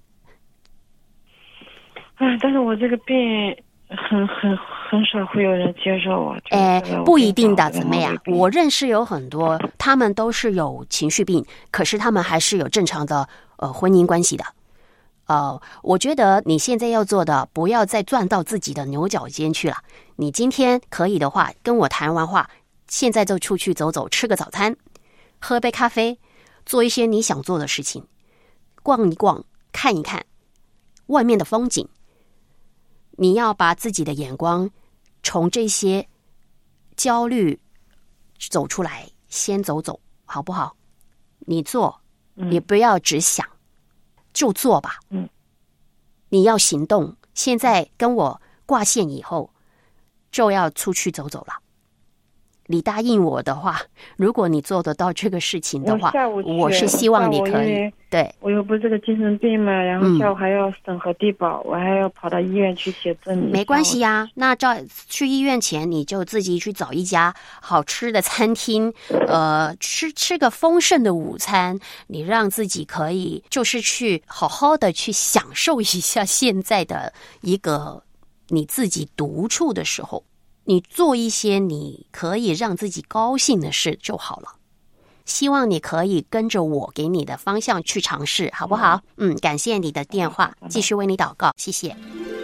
哎，但是我这个病很很很少会有人接受我。 哎，不一定的，怎么样？我认识有很多，他们都是有情绪病，可是他们还是有正常的呃婚姻关系的。呃，我觉得你现在要做的，不要再钻到自己的牛角尖去了。你今天可以的话，跟我谈完话，现在就出去走走，吃个早餐，喝杯咖啡，做一些你想做的事情，逛一逛，看一看外面的风景。你要把自己的眼光从这些焦虑走出来，先走走，好不好？你做，也不要只想，就做吧。 嗯， 你要行动。现在跟我挂线以后，就要出去走走了。你答应我的话，如果你做得到这个事情的话， 我, 我是希望你可以。对， 我又不是这个精神病嘛，然后下午还要审核低保，嗯、我还要跑到医院去写证明。 没关系呀、啊，那照去医院前你就自己去找一家好吃的餐厅，呃，吃吃个丰盛的午餐，你让自己可以就是去好好的去享受一下现在的一个你自己独处的时候。你做一些你可以让自己高兴的事就好了。希望你可以跟着我给你的方向去尝试，好不好？嗯，感谢你的电话，继续为你祷告，谢谢。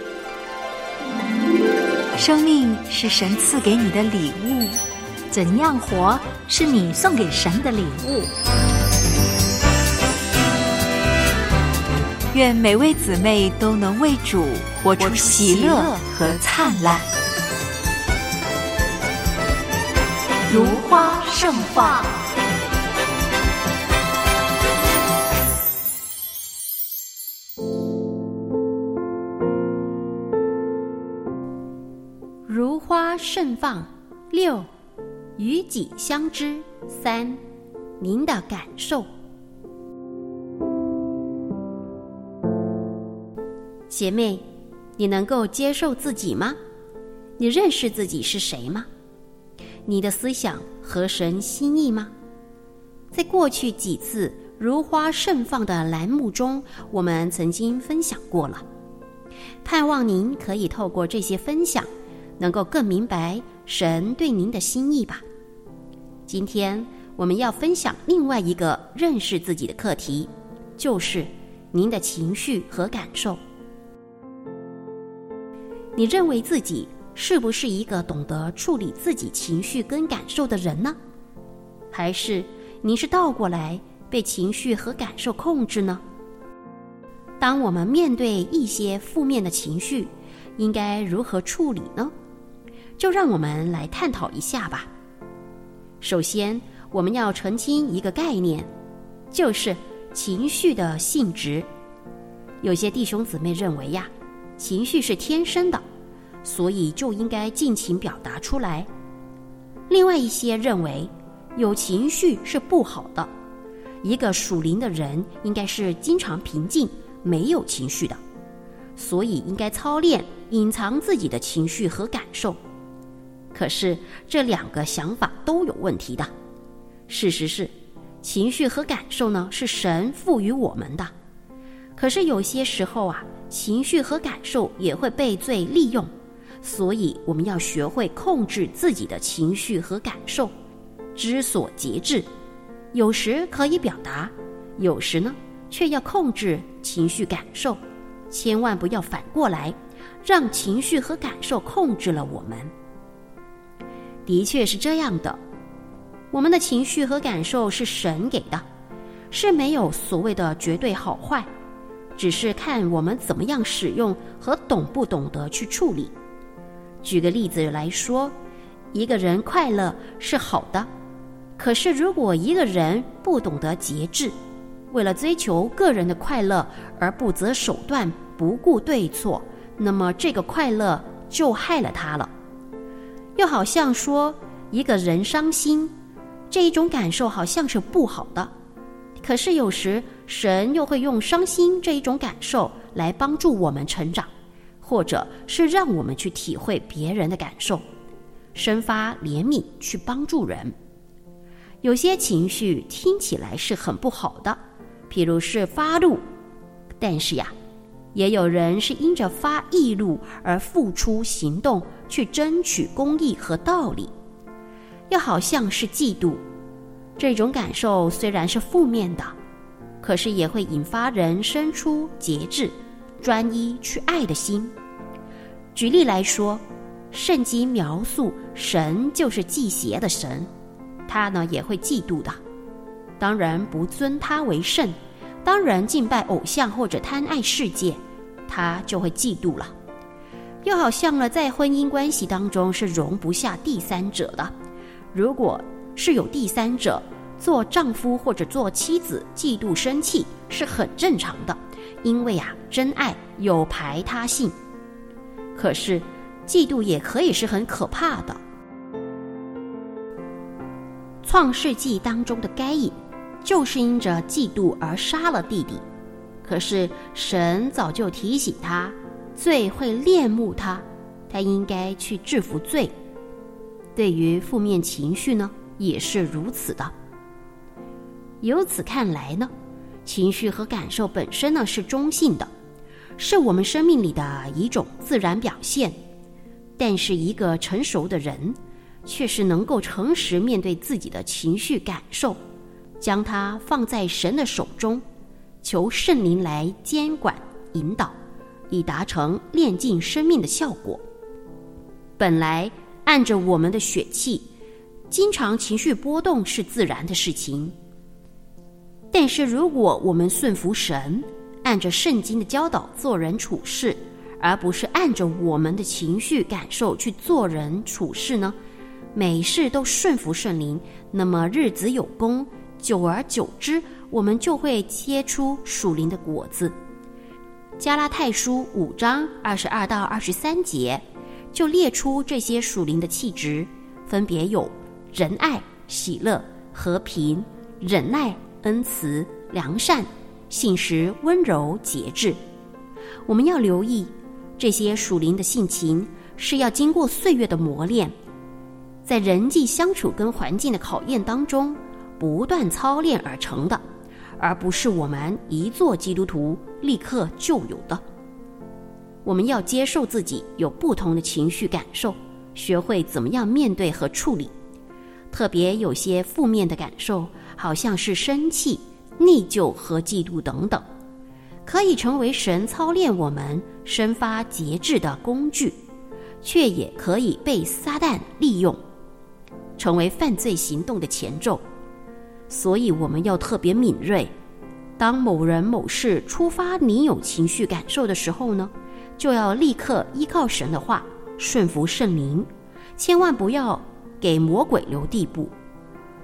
生命是神赐给你的礼物，怎样活是你送给神的礼物。愿每位姊妹都能为主活出喜乐和灿烂。如花盛放。 如花盛放。六，与己相知。三，您的感受。姐妹，你能够接受自己吗？你认识自己是谁吗？你的思想合神心意吗？在过去几次如花盛放的栏目中，我们曾经分享过了，盼望您可以透过这些分享能够更明白神对您的心意吧。今天我们要分享另外一个认识自己的课题，就是您的情绪和感受。你认为自己是不是一个懂得处理自己情绪跟感受的人呢？还是你是倒过来被情绪和感受控制呢？当我们面对一些负面的情绪，应该如何处理呢？就让我们来探讨一下吧。首先， 我们要澄清一个概念，就是情绪的性质。有些弟兄姊妹认为呀，情绪是天生的，所以就应该尽情表达出来。另外一些认为，有情绪是不好的，一个属灵的人应该是经常平静，没有情绪的，所以应该操练隐藏自己的情绪和感受。可是这两个想法都有问题的。事实是，情绪和感受呢，是神赋予我们的。可是有些时候啊，情绪和感受也会被罪利用，所以我们要学会控制自己的情绪和感受，知所节制。有时可以表达，有时呢，却要控制情绪感受，千万不要反过来，让情绪和感受控制了我们。的确是这样的，我们的情绪和感受是神给的，是没有所谓的绝对好坏，只是看我们怎么样使用和懂不懂得去处理。举个例子来说，一个人快乐是好的，可是如果一个人不懂得节制，为了追求个人的快乐而不择手段，不顾对错，那么这个快乐就害了他了。又好像说，一个人伤心，这一种感受好像是不好的，可是有时神又会用伤心这一种感受来帮助我们成长，或者是让我们去体会别人的感受，生发怜悯去帮助人。有些情绪听起来是很不好的，譬如是发怒，但是呀，也有人是因着发义怒而付出行动，去争取公义和道理。又好像是嫉妒，这种感受虽然是负面的，可是也会引发人生出节制、专一去爱的心。举例来说，圣经描述神就是忌邪的神，他呢也会嫉妒的。当人不尊他为圣，当人敬拜偶像或者贪爱世界，他就会嫉妒了。又好像了，在婚姻关系当中是容不下第三者的。如果是有第三者，做丈夫或者做妻子嫉妒生气是很正常的，因为啊，真爱有排他性。可是嫉妒也可以是很可怕的。创世纪当中的该隐就是因着嫉妒而杀了弟弟，可是神早就提醒他，罪会恋慕他，他应该去制服罪。对于负面情绪呢，也是如此的。由此看来呢，情绪和感受本身呢是中性的，是我们生命里的一种自然表现。但是一个成熟的人，却是能够诚实面对自己的情绪感受，将它放在神的手中，求圣灵来监管引导，以达成炼净生命的效果。本来按着我们的血气，经常情绪波动是自然的事情，但是如果我们顺服神，按着圣经的教导做人处事，而不是按着我们的情绪感受去做人处事呢，每事都顺服圣灵，那么日子有功，久而久之，我们就会结出属灵的果子。加拉太书五章二十二到二十三节就列出这些属灵的气质，分别有仁爱、喜乐、和平、忍耐、恩慈、良善、信实、温柔、节制。我们要留意，这些属灵的性情是要经过岁月的磨练，在人际相处跟环境的考验当中不断操练而成的，而不是我们一做基督徒立刻就有的。我们要接受自己有不同的情绪感受，学会怎么样面对和处理。特别有些负面的感受，好像是生气、内疚和嫉妒等等，可以成为神操练我们生发节制的工具，却也可以被撒旦利用，成为犯罪行动的前奏。所以我们要特别敏锐，当某人某事触发你有情绪感受的时候呢，就要立刻依靠神的话，顺服圣灵，千万不要给魔鬼留地步。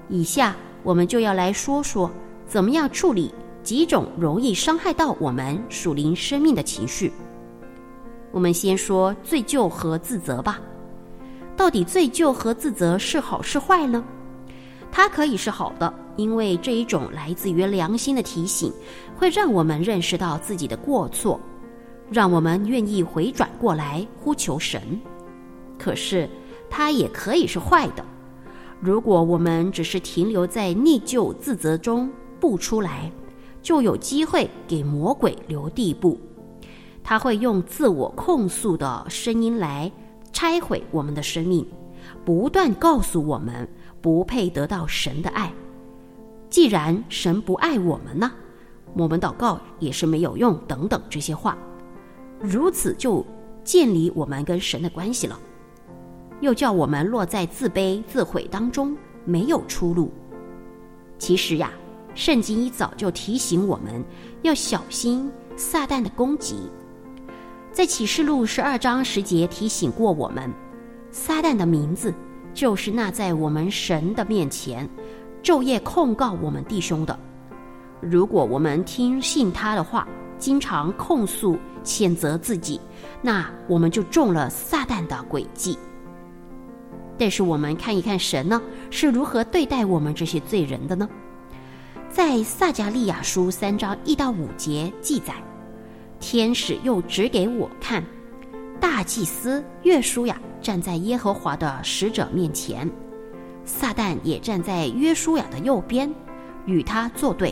以下我们就要来说说怎么样处理几种容易伤害到我们属灵生命的情绪。我们先说罪疚和自责吧。到底罪疚和自责是好是坏呢？它可以是好的，因为这一种来自于良心的提醒，会让我们认识到自己的过错，让我们愿意回转过来呼求神。可是它也可以是坏的，如果我们只是停留在内疚自责中不出来，就有机会给魔鬼留地步。他会用自我控诉的声音来拆毁我们的生命，不断告诉我们不配得到神的爱。既然神不爱我们呢，我们祷告也是没有用，等等这些话，如此就建立我们跟神的关系了，又叫我们落在自卑自毁当中，没有出路。其实呀，圣经一早就提醒我们要小心撒旦的攻击。在启示录十二章十节提醒过我们，撒旦的名字就是那在我们神的面前昼夜控告我们弟兄的。如果我们听信他的话，经常控诉谴责自己，那我们就中了撒旦的诡计。但是我们看一看神呢，是如何对待我们这些罪人的呢？在撒迦利亚书三章一到五节记载，天使又指给我看，大祭司约书亚站在耶和华的使者面前，撒旦也站在约书亚的右边，与他作对。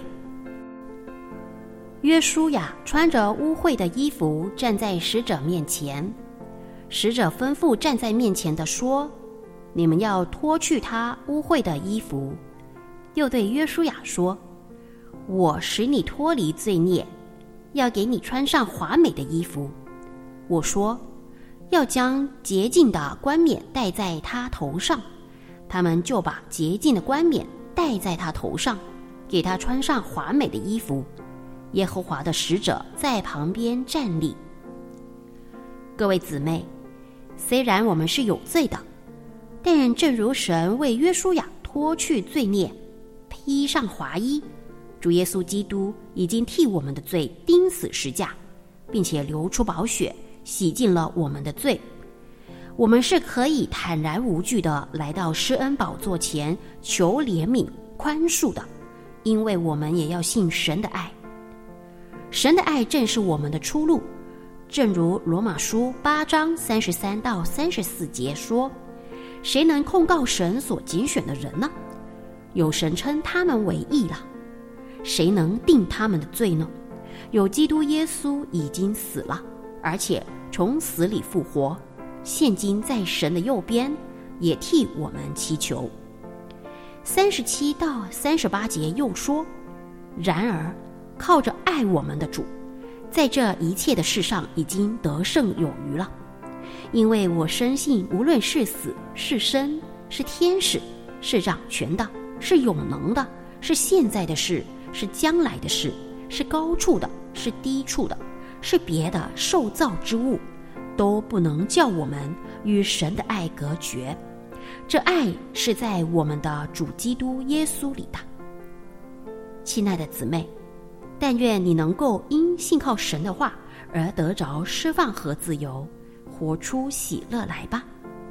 约书亚穿着污秽的衣服站在使者面前，使者吩咐站在面前的说，你们要脱去他污秽的衣服。又对约书亚说，我使你脱离罪孽，要给你穿上华美的衣服。我说，要将洁净的冠冕戴在他头上。他们就把洁净的冠冕戴在他头上，给他穿上华美的衣服。耶和华的使者在旁边站立。各位姊妹，虽然我们是有罪的，但正如神为约书亚脱去罪孽，披上华衣，主耶稣基督已经替我们的罪钉死十架，并且流出宝血，洗净了我们的罪。我们是可以坦然无惧地来到施恩宝座前求怜悯宽恕的，因为我们也要信神的爱。神的爱正是我们的出路，正如罗马书八章三十三到三十四节说，谁能控告神所拣选的人呢？有神称他们为义了。谁能定他们的罪呢？有基督耶稣已经死了，而且从死里复活，现今在神的右边，也替我们祈求。三十七到三十八节又说，然而靠着爱我们的主，在这一切的事上已经得胜有余了。因为我深信，无论是死是生，是天使，是掌权的，是有能的，是现在的事，是将来的事，是高处的，是低处的，是别的受造之物，都不能叫我们与神的爱隔绝。这爱是在我们的主基督耶稣里的。亲爱的姊妹，但愿你能够因信靠神的话而得着释放和自由，活出喜乐来吧。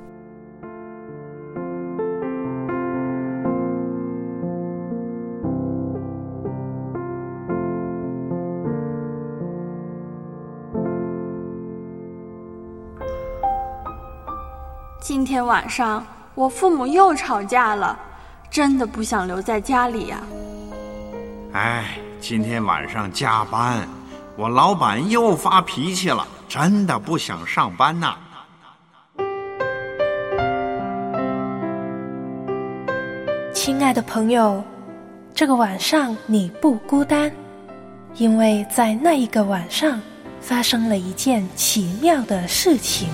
今天晚上我父母又吵架了，真的不想留在家里呀。 哎，今天晚上加班，我老板又发脾气了，真的不想上班呐。 亲爱的朋友，这个晚上你不孤单，因为在那一个晚上发生了一件奇妙的事情。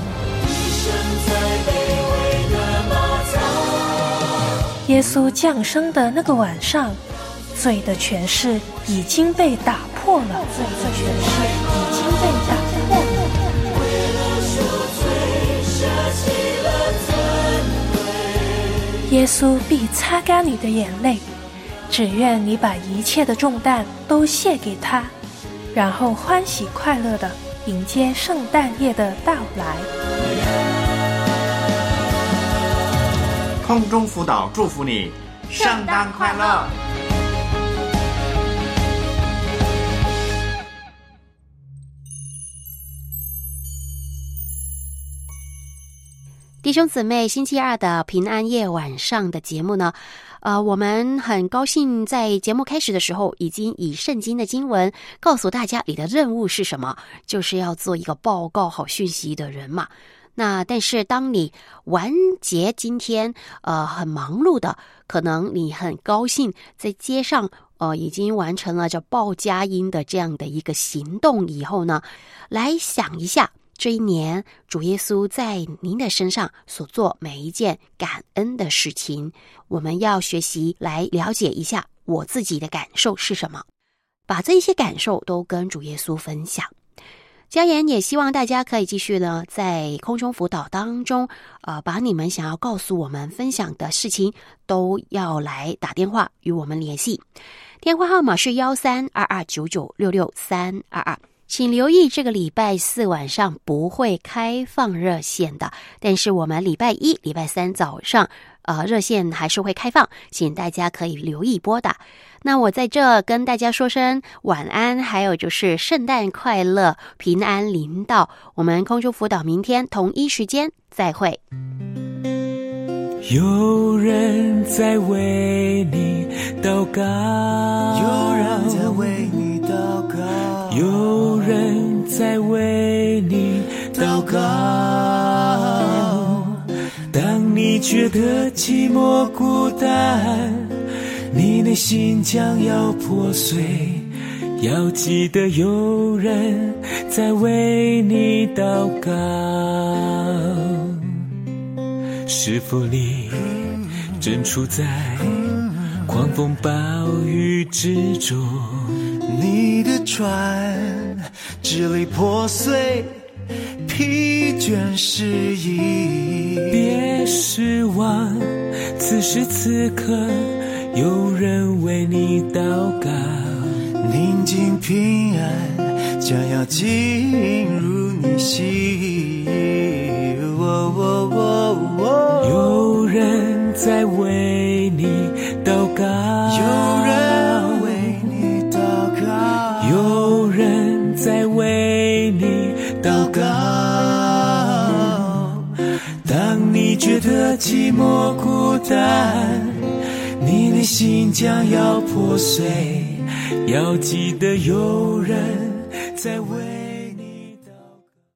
耶稣降生的那个晚上，罪的权势已经被打破了，罪的权势已经被打破了。为了赎罪，舍弃了尊贵， 耶稣必擦干你的眼泪，只愿你把一切的重担都卸给他，然后欢喜快乐地迎接圣诞夜的到来。 空中辅导祝福你，圣诞快乐！ 弟兄姊妹，星期二的平安夜晚上的节目呢，呃，我们很高兴在节目开始的时候，已经以圣经的经文告诉大家你的任务是什么，就是要做一个报告好讯息的人嘛。那但是当你完结今天呃很忙碌的，可能你很高兴在街上呃已经完成了这报佳音的这样的一个行动以后呢，来想一下这一年主耶稣在您的身上所做每一件感恩的事情，我们要学习来了解一下我自己的感受是什么，把这些感受都跟主耶稣分享。佳言也希望大家可以继续呢，在空中辅导当中，呃，把你们想要告诉我们分享的事情，都要来打电话与我们联系。电话号码是幺三二二九九六六三二二。请留意，这个礼拜四晚上不会开放热线的，但是我们礼拜一、礼拜三早上，呃，热线还是会开放，请大家可以留意拨打。那我在这跟大家说声晚安，还有就是圣诞快乐，平安临到。我们空中辅导明天同一时间再会。 有人在为你祷告， 有人在为你祷告， 有人在为你祷告。当你觉得寂寞孤单，你内心将要破碎，要记得有人在为你祷告。是否你正处在狂风暴雨之中？ 你的船支离破碎，疲倦失意。 别失望，此时此刻有人为你祷告。 宁静平安将要进入你心。哦哦哦哦， 有人在为你祷告， 有人为你祷告， 有人在为你祷告。当你觉得寂寞孤单，你内心将要破碎，要记得有人在为